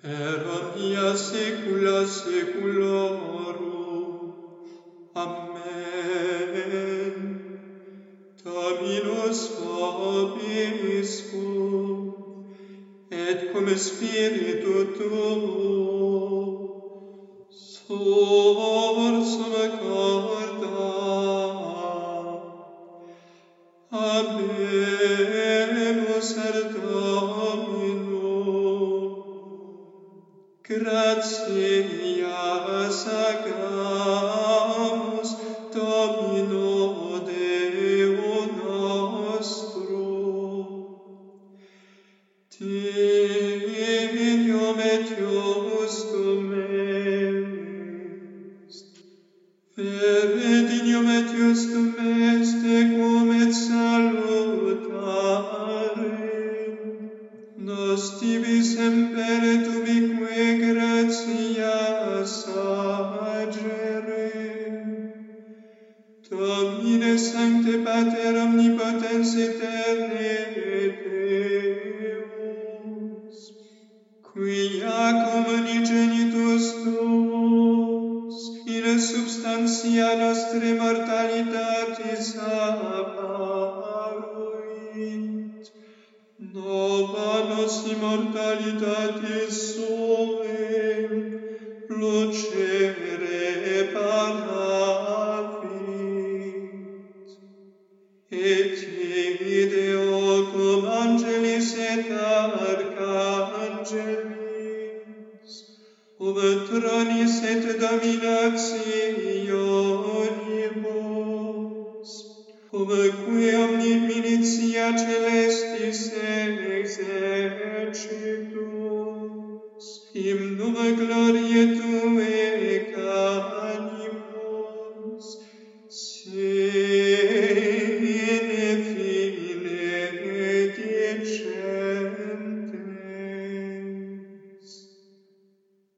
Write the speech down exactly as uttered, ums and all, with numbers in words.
per omnia saecula saeculorum. Amen. Dominus vobiscum, et cum spiritu tuo, sursum corda. Habemus ad Dominum, gratias agamus Domino Deo nostrum. Dignum et justum est, vere dignum et justum est, equum et salutare, nos tibi semper et ubique gratias agere. Domine Sancte Pater omnipotens aeterne Deus, quia cum unigenitus tuus in substantia nostre mortalitatis apparuit, nova nos immortalitatis sue lucere paravit. Et ideo cum angelis et archangelis, cum tronis et dominationibus, cumque omni militia celestis exercitus, hymnum gloriae Tuae canimus, sine fine dicendo.